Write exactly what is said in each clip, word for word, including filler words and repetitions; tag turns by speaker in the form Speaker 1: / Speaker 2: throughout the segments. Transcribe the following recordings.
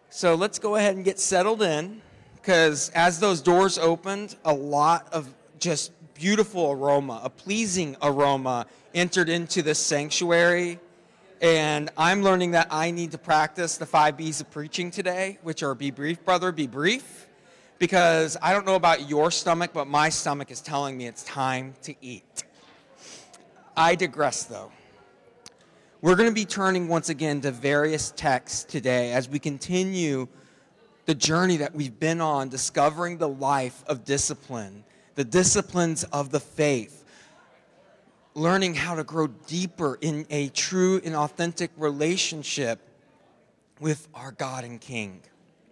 Speaker 1: So let's go ahead and get settled in, because as those doors opened, a lot of just beautiful aroma, a pleasing aroma entered into this sanctuary. And I'm learning that I need to practice the five B's of preaching today, which are be brief, brother, be brief. Because I don't know about your stomach, but my stomach is telling me it's time to eat. I digress, though. We're going to be turning once again to various texts today as we continue the journey that we've been on, discovering the life of discipline, the disciplines of the faith, learning how to grow deeper in a true and authentic relationship with our God and King.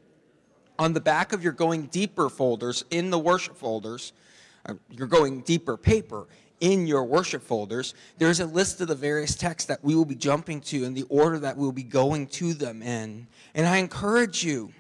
Speaker 1: On the back of your Going Deeper folders, in the worship folders, uh, your Going Deeper paper, in your worship folders, there's a list of the various texts that we will be jumping to in the order that we'll be going to them in. And I encourage you,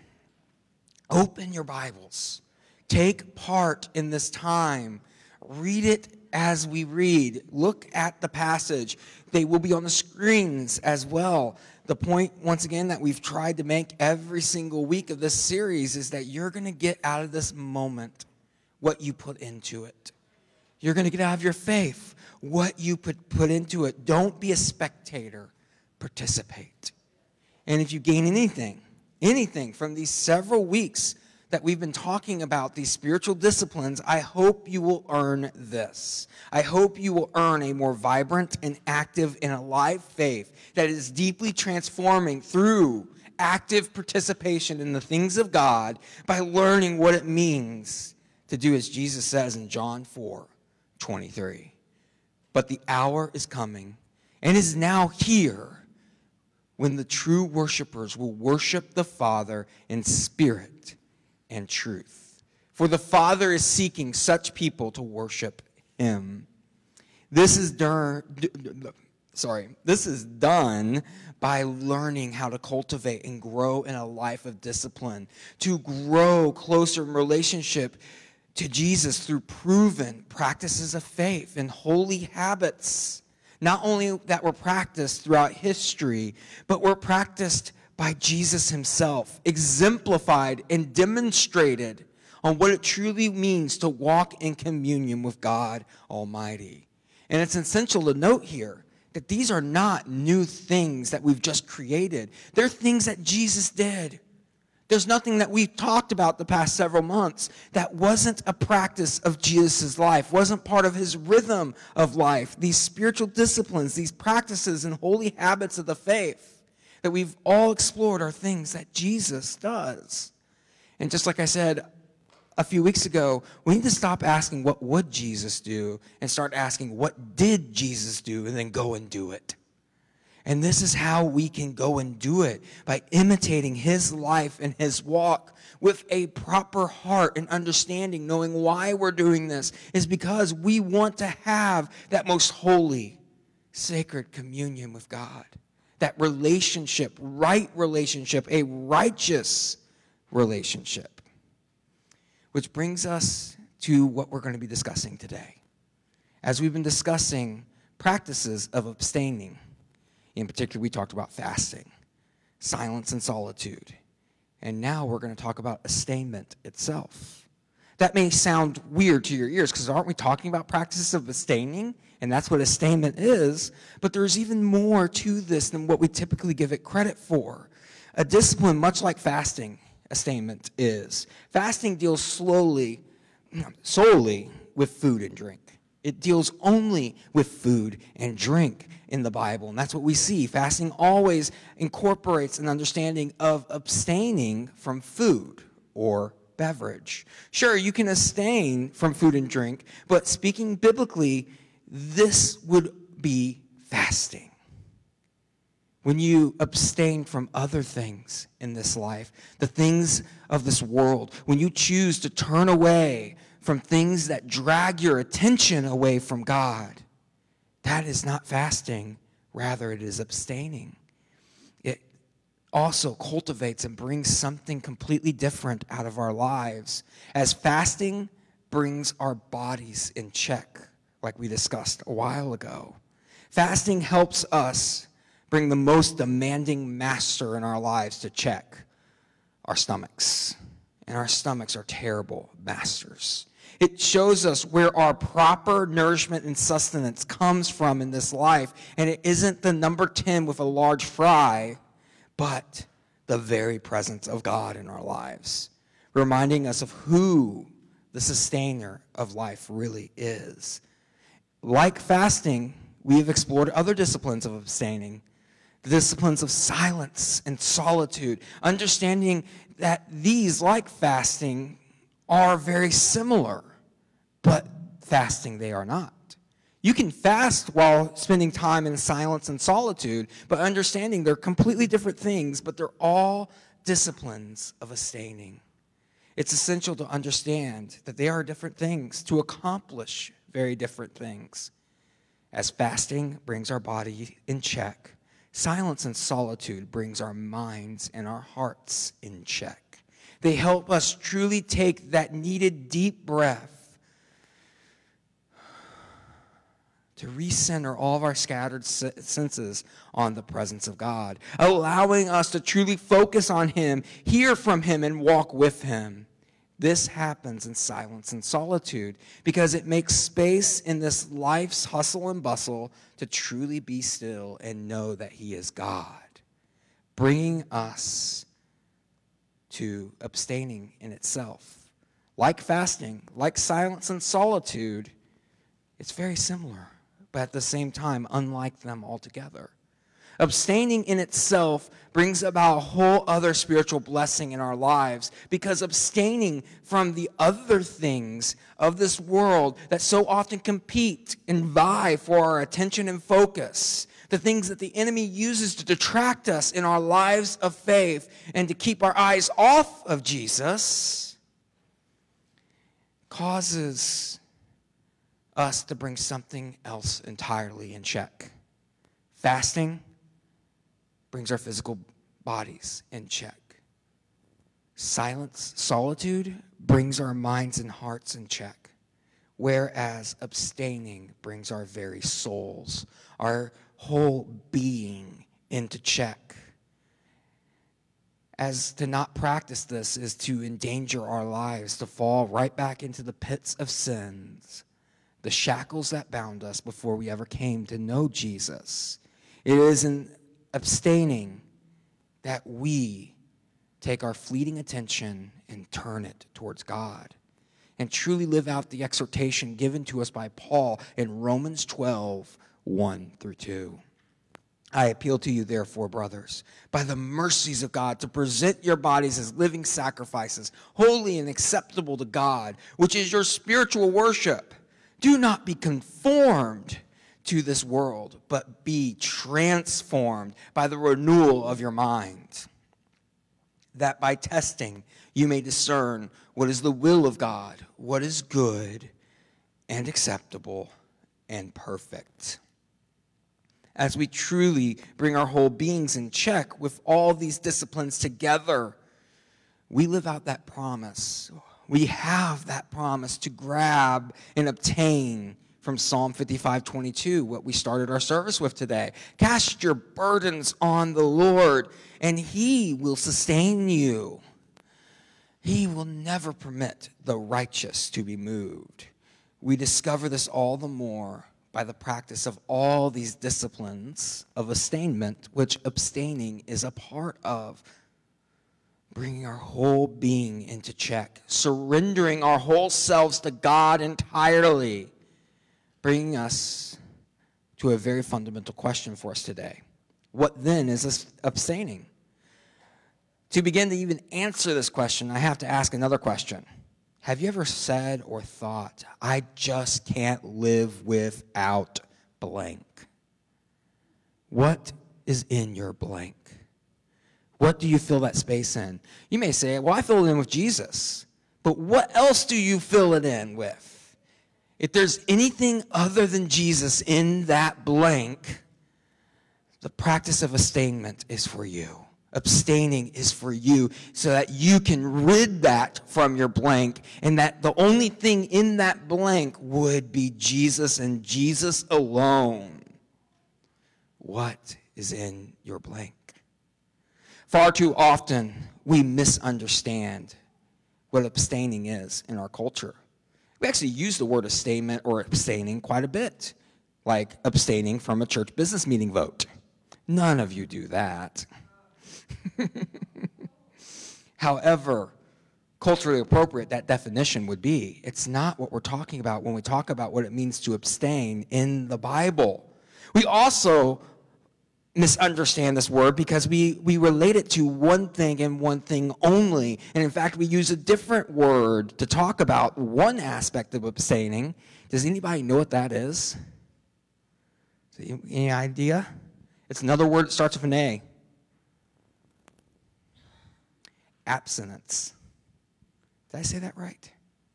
Speaker 1: open your Bibles. Take part in this time. Read it as we read. Look at the passage. They will be on the screens as well. The point, once again, that we've tried to make every single week of this series is that you're going to get out of this moment what you put into it. You're going to get out of your faith what you put, put into it. Don't be a spectator. Participate. And if you gain anything, anything from these several weeks that we've been talking about, these spiritual disciplines, I hope you will earn this. I hope you will earn a more vibrant and active and alive faith that is deeply transforming through active participation in the things of God by learning what it means to do as Jesus says in John four twenty-three. But the hour is coming and is now here when the true worshipers will worship the Father in spirit and truth. For the Father is seeking such people to worship him. This is dur- d- d- sorry, this is done by learning how to cultivate and grow in a life of discipline, to grow closer in relationship to Jesus through proven practices of faith and holy habits, not only that were practiced throughout history, but were practiced by Jesus himself, exemplified and demonstrated on what it truly means to walk in communion with God Almighty. And it's essential to note here that these are not new things that we've just created. They're things that Jesus did. There's nothing that we've talked about the past several months that wasn't a practice of Jesus' life, wasn't part of his rhythm of life. These spiritual disciplines, these practices and holy habits of the faith that we've all explored are things that Jesus does. And just like I said a few weeks ago, we need to stop asking what would Jesus do and start asking what did Jesus do and then go and do it. And this is how we can go and do it, by imitating his life and his walk with a proper heart and understanding, knowing why we're doing this is because we want to have that most holy, sacred communion with God. That relationship, right relationship, a righteous relationship. Which brings us to what we're going to be discussing today. As we've been discussing practices of abstaining. In particular, we talked about fasting, silence and solitude. And now we're going to talk about abstainment itself. That may sound weird to your ears because aren't we talking about practices of abstaining? And that's what abstainment is. But there's even more to this than what we typically give it credit for. A discipline much like fasting, abstainment is. Fasting deals slowly, solely with food and drink. It deals only with food and drink in the Bible, and that's what we see. Fasting always incorporates an understanding of abstaining from food or beverage. Sure, you can abstain from food and drink, but speaking biblically, this would be fasting. When you abstain from other things in this life, the things of this world, when you choose to turn away from things that drag your attention away from God, that is not fasting. Rather, it is abstaining. It also cultivates and brings something completely different out of our lives, as fasting brings our bodies in check, like we discussed a while ago. Fasting helps us bring the most demanding master in our lives to check. our stomachs. And our stomachs are terrible masters. It shows us where our proper nourishment and sustenance comes from in this life. And it isn't the number ten with a large fry, but the very presence of God in our lives, reminding us of who the sustainer of life really is. Like fasting, we have explored other disciplines of abstaining, the disciplines of silence and solitude, understanding that these, like fasting, are very similar, but fasting they are not. You can fast while spending time in silence and solitude, but understanding they're completely different things, but they're all disciplines of abstaining. It's essential to understand that they are different things to accomplish very different things. As fasting brings our body in check, silence and solitude brings our minds and our hearts in check. They help us truly take that needed deep breath to recenter all of our scattered senses on the presence of God, allowing us to truly focus on Him, hear from Him, and walk with Him. This happens in silence and solitude because it makes space in this life's hustle and bustle to truly be still and know that He is God, bringing us to abstaining in itself. Like fasting, like silence and solitude, it's very similar, but at the same time, unlike them altogether. Abstaining in itself brings about a whole other spiritual blessing in our lives, because abstaining from the other things of this world that so often compete and vie for our attention and focus, the things that the enemy uses to detract us in our lives of faith and to keep our eyes off of Jesus, causes us to bring something else entirely in check. Fasting brings our physical bodies in check. Silence, solitude brings our minds and hearts in check. Whereas abstaining brings our very souls, our whole being into check. As to not practice this is to endanger our lives, to fall right back into the pits of sins, the shackles that bound us before we ever came to know Jesus. It is in abstaining that we take our fleeting attention and turn it towards God and truly live out the exhortation given to us by Paul in Romans twelve, one through two. I appeal to you, therefore, brothers, by the mercies of God, to present your bodies as living sacrifices, holy and acceptable to God, which is your spiritual worship. Do not be conformed to this world, but be transformed by the renewal of your mind, that by testing you may discern what is the will of God, what is good and acceptable and perfect. As we truly bring our whole beings in check with all these disciplines together, we live out that promise. We have that promise to grab and obtain from Psalm fifty-five twenty-two, what we started our service with today. Cast your burdens on the Lord, and He will sustain you. He will never permit the righteous to be moved. We discover this all the more by the practice of all these disciplines of abstainment, which abstaining is a part of. Bringing our whole being into check, surrendering our whole selves to God entirely, bringing us to a very fundamental question for us today. What then is abstaining? To begin to even answer this question, I have to ask another question. Have you ever said or thought, I just can't live without blank? What is in your blank? What do you fill that space in? You may say, well, I fill it in with Jesus. But what else do you fill it in with? If there's anything other than Jesus in that blank, the practice of abstainment is for you. Abstaining is for you so that you can rid that from your blank, and that the only thing in that blank would be Jesus and Jesus alone. What is in your blank? Far too often, we misunderstand what abstaining is in our culture. We actually use the word abstainment or abstaining quite a bit, like abstaining from a church business meeting vote. None of you do that. However culturally appropriate that definition would be, it's not what we're talking about when we talk about what it means to abstain in the Bible. We also misunderstand this word because we, we relate it to one thing and one thing only. And in fact, we use a different word to talk about one aspect of abstaining. Does anybody know what that is? Any idea? It's another word that starts with an A. Abstinence. Did I say that right?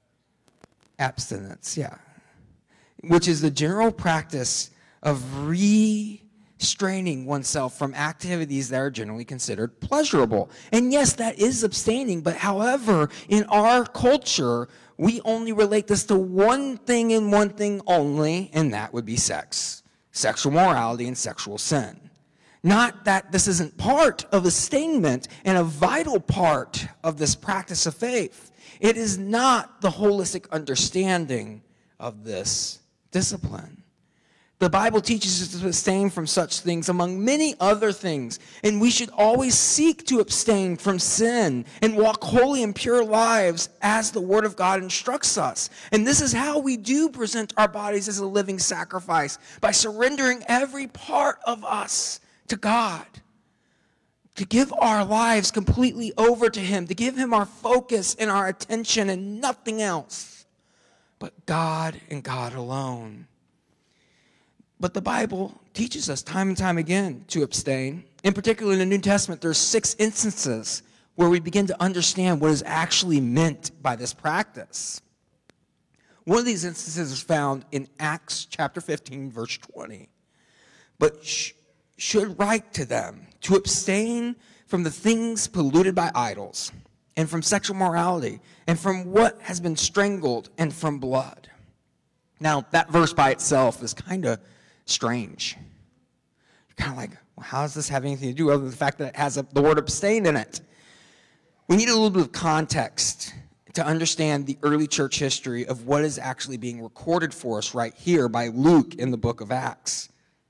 Speaker 1: Abstinence, yeah. Which is the general practice of restraining oneself from activities that are generally considered pleasurable. And yes, that is abstaining, but however, in our culture, we only relate this to one thing and one thing only, and that would be sex, sexual morality and sexual sin. Not that this isn't part of abstainment and a vital part of this practice of faith. It is not the holistic understanding of this discipline. The Bible teaches us to abstain from such things among many other things, and we should always seek to abstain from sin and walk holy and pure lives as the Word of God instructs us. And this is how we do present our bodies as a living sacrifice, by surrendering every part of us to God, to give our lives completely over to Him, to give Him our focus and our attention and nothing else but God and God alone. But the Bible teaches us time and time again to abstain. In particular, in the New Testament, there's six instances where we begin to understand what is actually meant by this practice. One of these instances is found in Acts chapter fifteen, verse twenty. But sh- should write to them to abstain from the things polluted by idols, and from sexual morality, and from what has been strangled, and from blood. Now, that verse by itself is kind of strange. You're kind of like, well, how does this have anything to do other than the fact that it has a, the word abstain in it? We need a little bit of context to understand the early church history of what is actually being recorded for us right here by Luke in the book of Acts.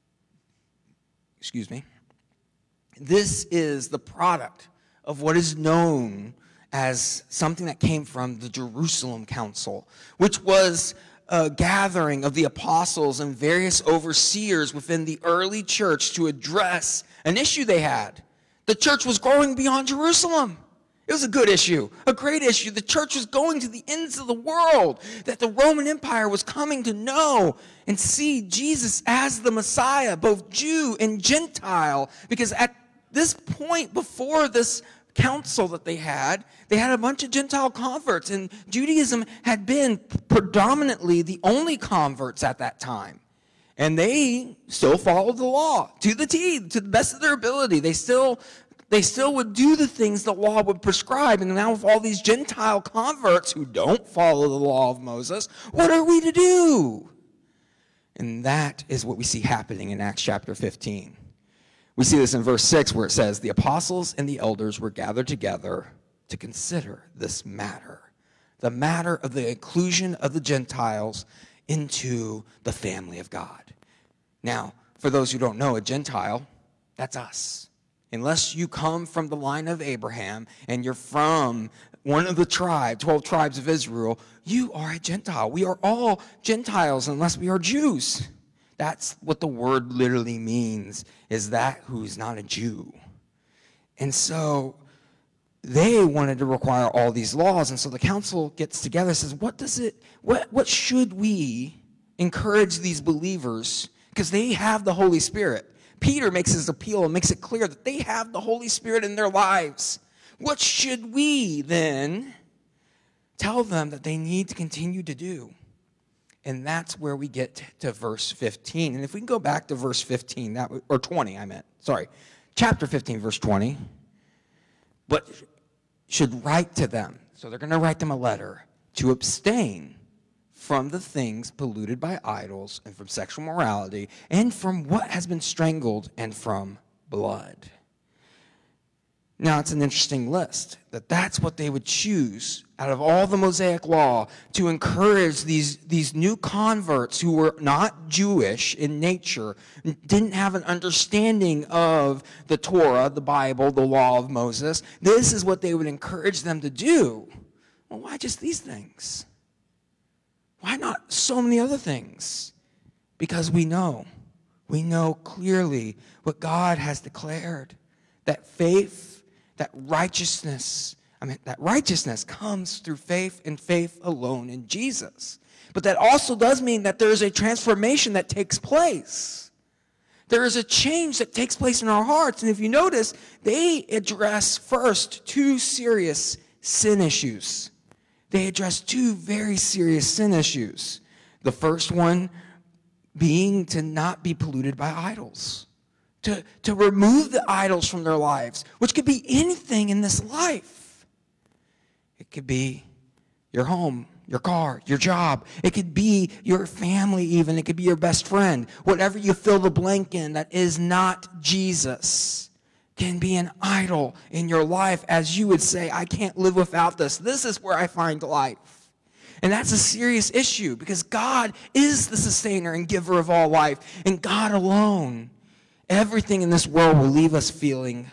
Speaker 1: Excuse me. This is the product of what is known as something that came from the Jerusalem Council, which was a gathering of the apostles and various overseers within the early church to address an issue they had. The church was growing beyond Jerusalem. It was a good issue, a great issue. The church was going to the ends of the world, that the Roman Empire was coming to know and see Jesus as the Messiah, both Jew and Gentile, because at this point before this council that they had, they had a bunch of Gentile converts, and Judaism had been predominantly the only converts at that time. And they still followed the law to the T, to the best of their ability. They still They still would do the things the law would prescribe. And now with all these Gentile converts who don't follow the law of Moses, what are we to do? And that is what we see happening in Acts chapter fifteen. We see this in verse six where it says, the apostles and the elders were gathered together to consider this matter. The matter of the inclusion of the Gentiles into the family of God. Now, for those who don't know, a Gentile, that's us. Unless you come from the line of Abraham and you're from one of the tribe, twelve tribes of Israel, you are a Gentile. We are all Gentiles unless we are Jews. That's what the word literally means, is that who's not a Jew. And so they wanted to require all these laws. And so the council gets together and says, what does it, what, what should we encourage these believers? Because they have the Holy Spirit. Peter makes his appeal and makes it clear that they have the Holy Spirit in their lives. What should we then tell them that they need to continue to do? And that's where we get to verse fifteen. And if we can go back to verse fifteen, that or twenty, I meant, sorry, chapter fifteen, verse twenty. But should write to them. So they're going to write them a letter to abstain from the things polluted by idols, and from sexual morality, and from what has been strangled, and from blood. Now, it's an interesting list, that that's what they would choose out of all the Mosaic law to encourage these, these new converts who were not Jewish in nature, didn't have an understanding of the Torah, the Bible, the law of Moses. This is what they would encourage them to do. Well, why just these things? Why not so many other things? Because we know, we know clearly what God has declared, that faith, that righteousness, I mean, that righteousness comes through faith and faith alone in Jesus. But that also does mean that there is a transformation that takes place. There is a change that takes place in our hearts. And if you notice, they address first two serious sin issues. They address two very serious sin issues. The first one being to not be polluted by idols. To, to remove the idols from their lives, which could be anything in this life. It could be your home, your car, your job. It could be your family even. It could be your best friend. Whatever you fill the blank in that is not Jesus can be an idol in your life, as you would say, I can't live without this. This is where I find life. And that's a serious issue because God is the sustainer and giver of all life, and God alone. Everything in this world will leave us feeling,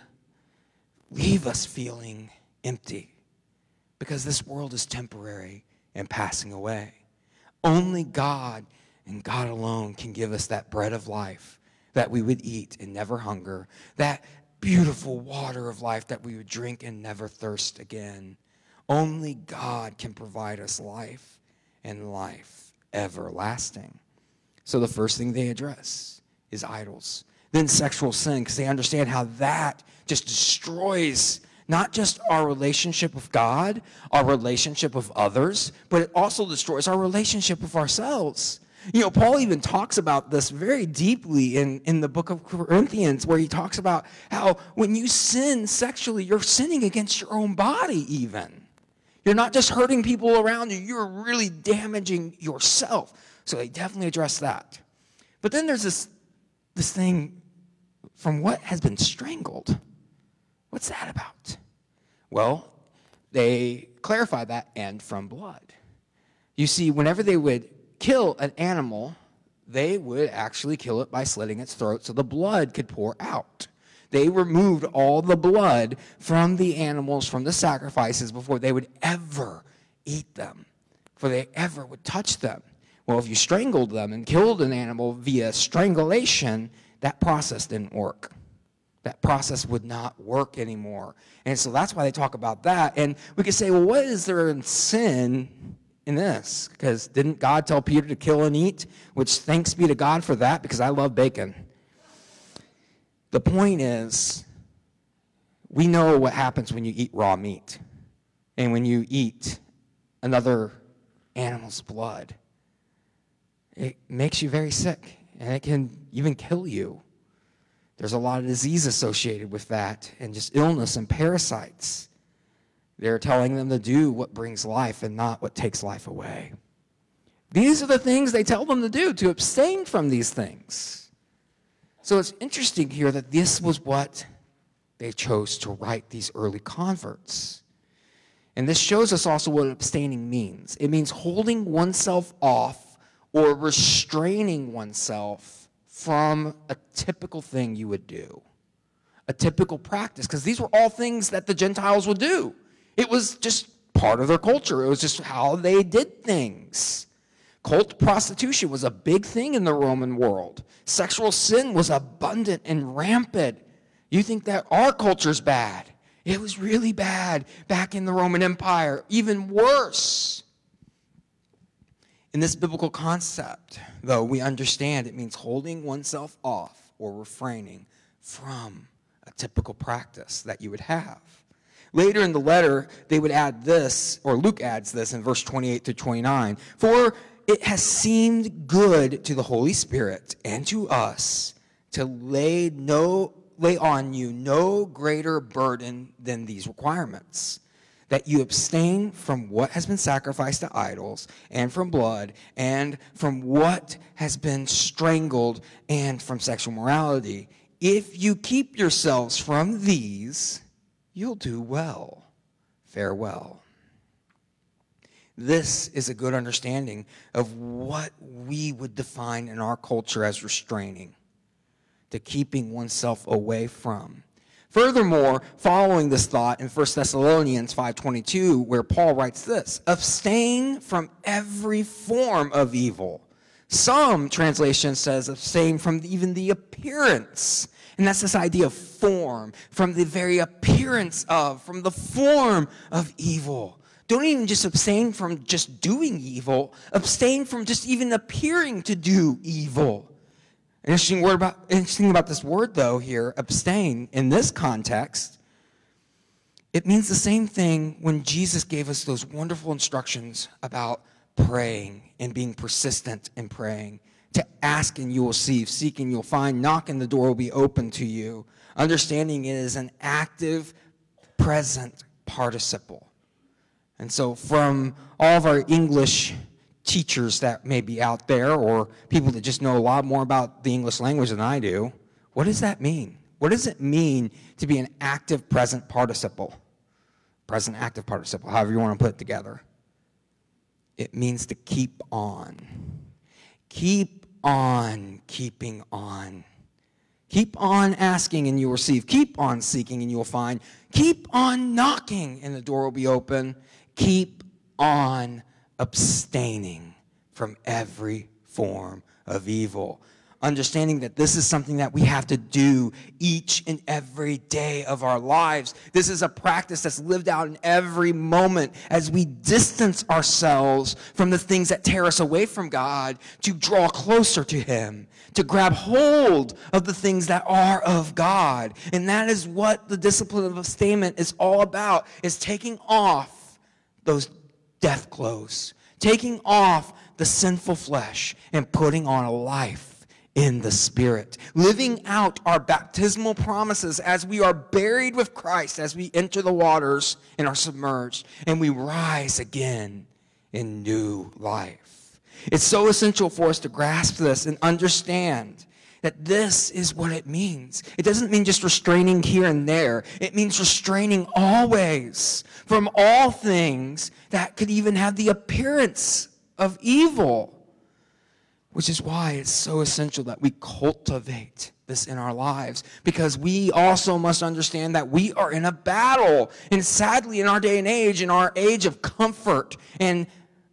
Speaker 1: leave us feeling empty because this world is temporary and passing away. Only God and God alone can give us that bread of life that we would eat and never hunger, that beautiful water of life that we would drink and never thirst again. Only God can provide us life and life everlasting. So the first thing they address is idols. Then sexual sin, because they understand how that just destroys not just our relationship with God, our relationship with others, but it also destroys our relationship with ourselves. You know, Paul even talks about this very deeply in, in the book of Corinthians, where he talks about how when you sin sexually, you're sinning against your own body even. You're not just hurting people around you, you're really damaging yourself. So they definitely address that. But then there's this, this thing from what has been strangled. What's that about? Well, they clarify that, and from blood. You see, whenever they would kill an animal, they would actually kill it by slitting its throat so the blood could pour out. They removed all the blood from the animals, from the sacrifices, before they would ever eat them, before they ever would touch them. Well, if you strangled them and killed an animal via strangulation, that process didn't work. That process would not work anymore. And so that's why they talk about that. And we could say, well, what is there in sin in this? Because didn't God tell Peter to kill and eat? Which thanks be to God for that, because I love bacon. The point is, we know what happens when you eat raw meat. And when you eat another animal's blood, it makes you very sick. And it can even kill you. There's a lot of disease associated with that, and just illness and parasites. They're telling them to do what brings life and not what takes life away. These are the things they tell them to do, to abstain from these things. So it's interesting here that this was what they chose to write, these early converts. And this shows us also what abstaining means. It means holding oneself off or restraining oneself from a typical thing you would do, a typical practice, because these were all things that the Gentiles would do. It was just part of their culture. It was just how they did things. Cult prostitution was a big thing in the Roman world. Sexual sin was abundant and rampant. You think that our culture's bad. It was really bad back in the Roman Empire, even worse. In this biblical concept, though, we understand it means holding oneself off or refraining from a typical practice that you would have. Later in the letter, they would add this, or Luke adds this in verse twenty-eight to twenty-nine. For it has seemed good to the Holy Spirit and to us to lay no lay on you no greater burden than these requirements, that you abstain from what has been sacrificed to idols, and from blood, and from what has been strangled, and from sexual morality. If you keep yourselves from these, you'll do well. Farewell. This is a good understanding of what we would define in our culture as restraining, to keeping oneself away from. Furthermore, following this thought in First Thessalonians five twenty-two, where Paul writes this, abstain from every form of evil. Some translation says abstain from even the appearance. And that's this idea of form, from the very appearance of, from the form of evil. Don't even just abstain from just doing evil. Abstain from just even appearing to do evil. Interesting word about interesting about this word though here, abstain, in this context, it means the same thing when Jesus gave us those wonderful instructions about praying and being persistent in praying. To ask and you will receive, seek and you'll find, knock and the door will be open to you. Understanding it is an active, present participle. And so from all of our English teachers that may be out there, or people that just know a lot more about the English language than I do, what does that mean? What does it mean to be an active present participle? Present active participle, however you want to put it together. It means to keep on. Keep on keeping on. Keep on asking and you'll receive. Keep on seeking and you'll find. Keep on knocking and the door will be open. Keep on abstaining from every form of evil. Understanding that this is something that we have to do each and every day of our lives. This is a practice that's lived out in every moment as we distance ourselves from the things that tear us away from God to draw closer to Him, to grab hold of the things that are of God. And that is what the discipline of abstainment is all about, is taking off those death clothes, taking off the sinful flesh and putting on a life in the Spirit, living out our baptismal promises as we are buried with Christ, as we enter the waters and are submerged, and we rise again in new life. It's so essential for us to grasp this and understand that this is what it means. It doesn't mean just restraining here and there. It means restraining always from all things that could even have the appearance of evil. Which is why it's so essential that we cultivate this in our lives, because we also must understand that we are in a battle. And sadly, in our day and age, in our age of comfort and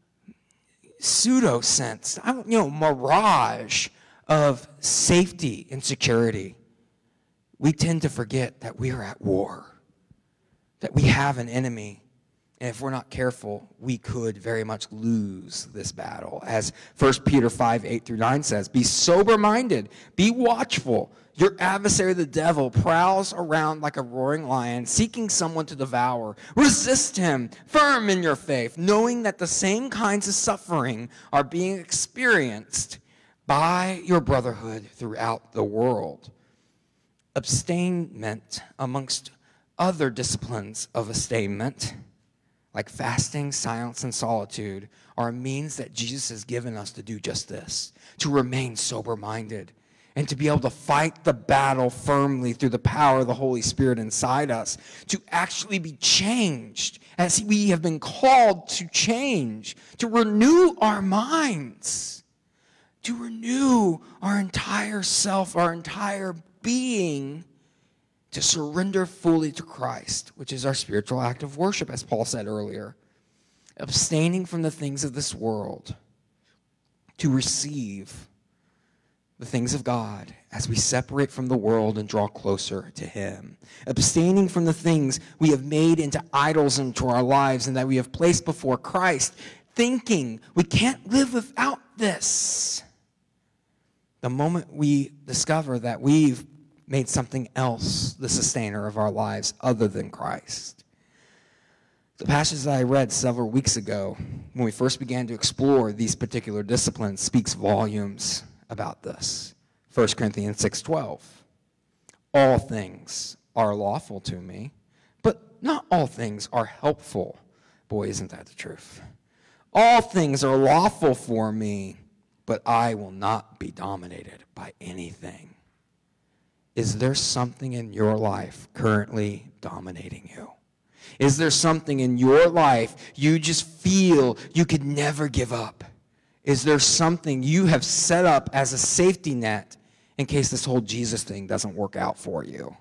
Speaker 1: pseudo sense, you know, mirage of safety and security, we tend to forget that we are at war, that we have an enemy. And if we're not careful, we could very much lose this battle. As First Peter five, eight through nine says, be sober-minded, be watchful. Your adversary, the devil, prowls around like a roaring lion, seeking someone to devour. Resist him, firm in your faith, knowing that the same kinds of suffering are being experienced by your brotherhood throughout the world. Abstainment, amongst other disciplines of abstainment, like fasting, silence, and solitude, are a means that Jesus has given us to do just this, to remain sober-minded and to be able to fight the battle firmly through the power of the Holy Spirit inside us, to actually be changed as we have been called to change, to renew our minds, to renew our entire self, our entire being, to surrender fully to Christ, which is our spiritual act of worship, as Paul said earlier. Abstaining from the things of this world to receive the things of God as we separate from the world and draw closer to Him. Abstaining from the things we have made into idols into our lives and that we have placed before Christ, thinking we can't live without this. The moment we discover that we've made something else the sustainer of our lives other than Christ. The passage that I read several weeks ago, when we first began to explore these particular disciplines, speaks volumes about this. First Corinthians six twelve. All things are lawful to me, but not all things are helpful. Boy, isn't that the truth. All things are lawful for me, but I will not be dominated by anything. is there something in your life currently dominating you? Is there something in your life you just feel you could never give up? Is there something you have set up as a safety net in case this whole Jesus thing doesn't work out for you?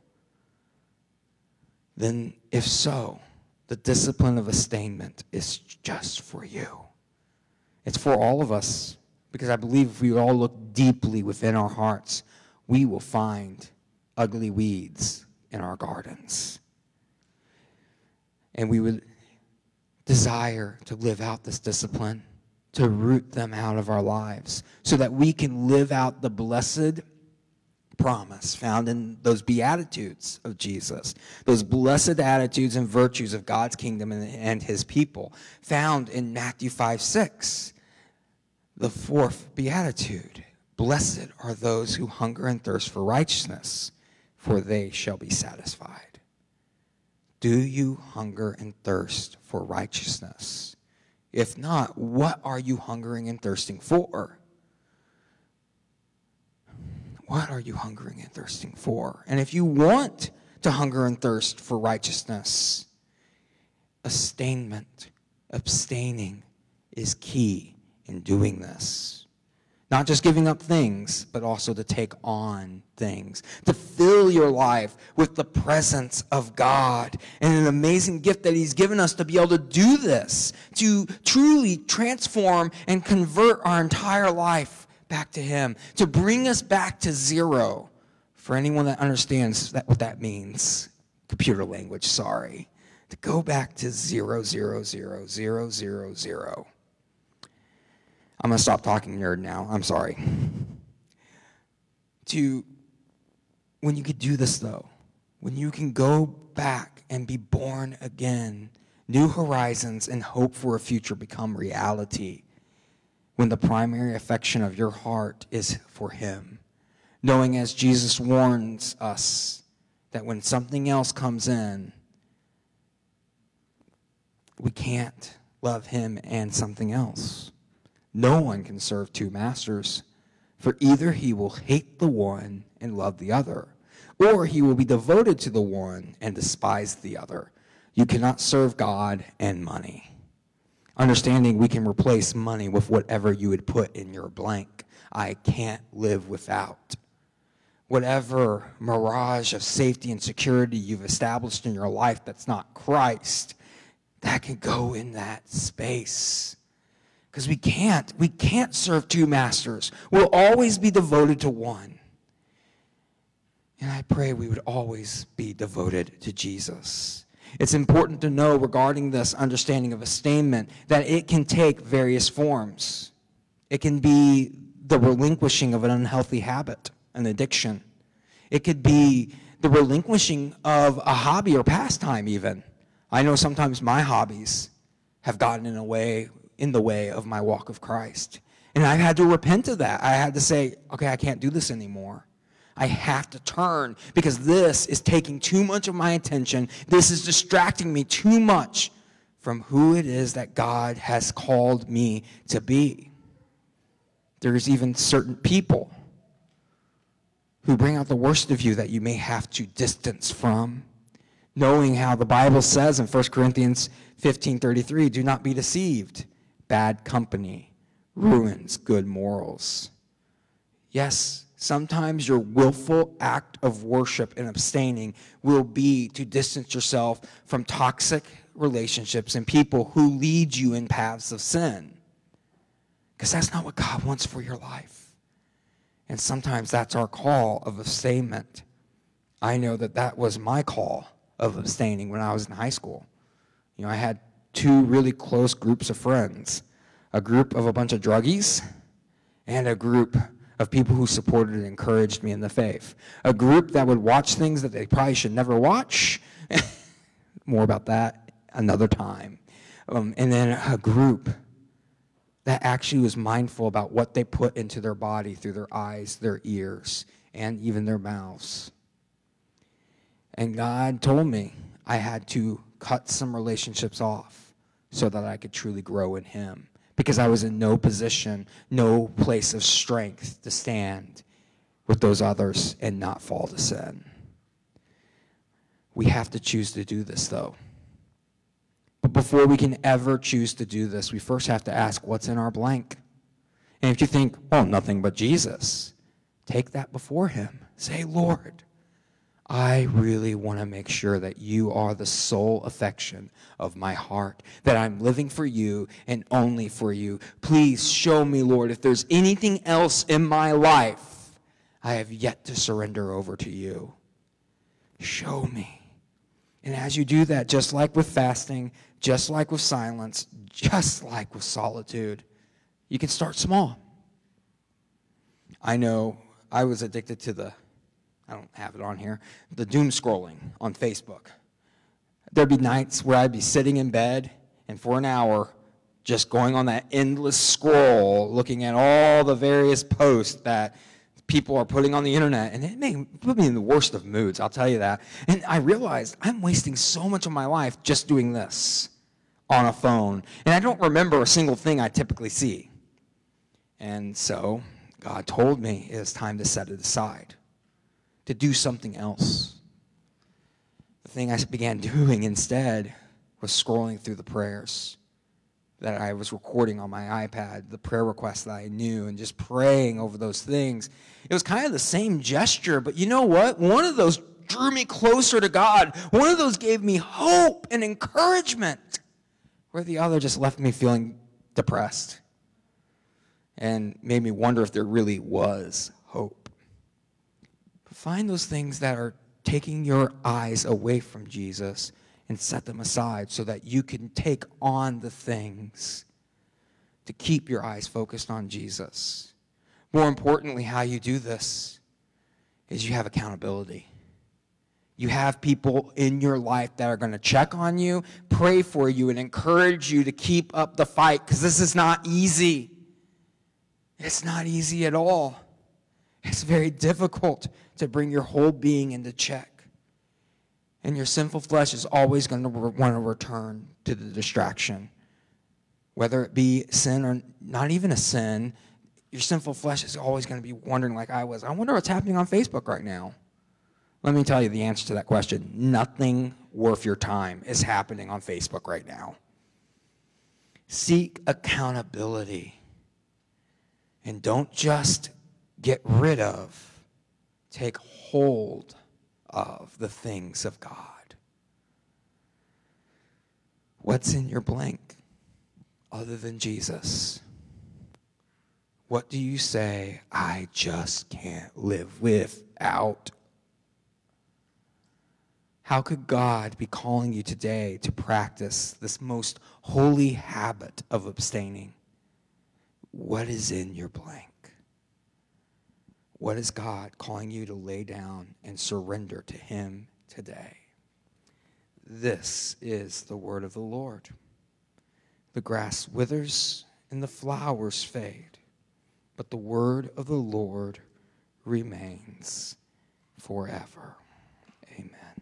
Speaker 1: Then, if so, the discipline of sustainment is just for you. It's for all of us, because I believe if we all look deeply within our hearts, we will find ugly weeds in our gardens. And we would desire to live out this discipline, to root them out of our lives, so that we can live out the blessed promise found in those Beatitudes of Jesus, those blessed attitudes and virtues of God's kingdom and, and his people, found in Matthew five six, the fourth Beatitude. Blessed are those who hunger and thirst for righteousness, for they shall be satisfied. Do you hunger and thirst for righteousness? If not, what are you hungering and thirsting for? What are you hungering and thirsting for? And if you want to hunger and thirst for righteousness, abstainment, abstaining is key in doing this. Not just giving up things, but also to take on things. To fill your life with the presence of God. And an amazing gift that he's given us to be able to do this. To truly transform and convert our entire life back to him. To bring us back to zero. For anyone that understands that, what that means. Computer language, sorry. To go back to zero, zero, zero, zero, zero, zero. I'm going to stop talking nerd now. I'm sorry. To, when you could do this, though, when you can go back and be born again, new horizons and hope for a future become reality, when the primary affection of your heart is for him, knowing as Jesus warns us that when something else comes in, we can't love him and something else. No one can serve two masters, for either he will hate the one and love the other, or he will be devoted to the one and despise the other. You cannot serve God and money. Understanding we can replace money with whatever you would put in your blank. I can't live without. Whatever mirage of safety and security you've established in your life that's not Christ, that can go in that space. Because we can't, we can't serve two masters. We'll always be devoted to one. And I pray we would always be devoted to Jesus. It's important to know regarding this understanding of abstainment that it can take various forms. It can be the relinquishing of an unhealthy habit, an addiction. It could be the relinquishing of a hobby or pastime even. I know sometimes my hobbies have gotten in a way in the way of my walk of Christ. And I've had to repent of that. I had to say, okay, I can't do this anymore. I have to turn because this is taking too much of my attention. This is distracting me too much from who it is that God has called me to be. There's even certain people who bring out the worst of you that you may have to distance from, knowing how the Bible says in First Corinthians fifteen thirty-three, do not be deceived. Bad company ruins good morals. Yes, sometimes your willful act of worship and abstaining will be to distance yourself from toxic relationships and people who lead you in paths of sin. Because that's not what God wants for your life. And sometimes that's our call of abstainment. I know that that was my call of abstaining when I was in high school. You know, I had two really close groups of friends, a group of a bunch of druggies and a group of people who supported and encouraged me in the faith. A group that would watch things that they probably should never watch. More about that another time. Um, and then a group that actually was mindful about what they put into their body through their eyes, their ears, and even their mouths. And God told me I had to cut some relationships off so that I could truly grow in him. Because I was in no position, no place of strength to stand with those others and not fall to sin. We have to choose to do this, though. But before we can ever choose to do this, we first have to ask, what's in our blank? And if you think, oh, nothing but Jesus, take that before him. Say, Lord, I really want to make sure that you are the sole affection of my heart, that I'm living for you and only for you. Please show me, Lord, if there's anything else in my life I have yet to surrender over to you. Show me. And as you do that, just like with fasting, just like with silence, just like with solitude, you can start small. I know I was addicted to the, I don't have it on here, the doom scrolling on Facebook. There'd be nights where I'd be sitting in bed and for an hour just going on that endless scroll, looking at all the various posts that people are putting on the internet, and it made, put me in the worst of moods, I'll tell you that. And I realized I'm wasting so much of my life just doing this on a phone, and I don't remember a single thing I typically see. And so God told me it was time to set it aside, to do something else. The thing I began doing instead was scrolling through the prayers that I was recording on my iPad, the prayer requests that I knew, and just praying over those things. It was kind of the same gesture, but you know what? One of those drew me closer to God. One of those gave me hope and encouragement, where the other just left me feeling depressed and made me wonder if there really was hope. But find those things that are taking your eyes away from Jesus and set them aside so that you can take on the things to keep your eyes focused on Jesus. More importantly, how you do this is you have accountability. You have people in your life that are going to check on you, pray for you, and encourage you to keep up the fight, because this is not easy. It's not easy at all. It's very difficult to bring your whole being into check. And your sinful flesh is always going to want to return to the distraction. Whether it be sin or not even a sin, your sinful flesh is always going to be wondering, like I was, I wonder what's happening on Facebook right now. Let me tell you the answer to that question. Nothing worth your time is happening on Facebook right now. Seek accountability. And don't just get rid of, take hold of the things of God. What's in your blank other than Jesus? What do you say, I just can't live without? How could God be calling you today to practice this most holy habit of abstaining? What is in your blank? What is God calling you to lay down and surrender to him today? This is the word of the Lord. The grass withers and the flowers fade, but the word of the Lord remains forever. Amen.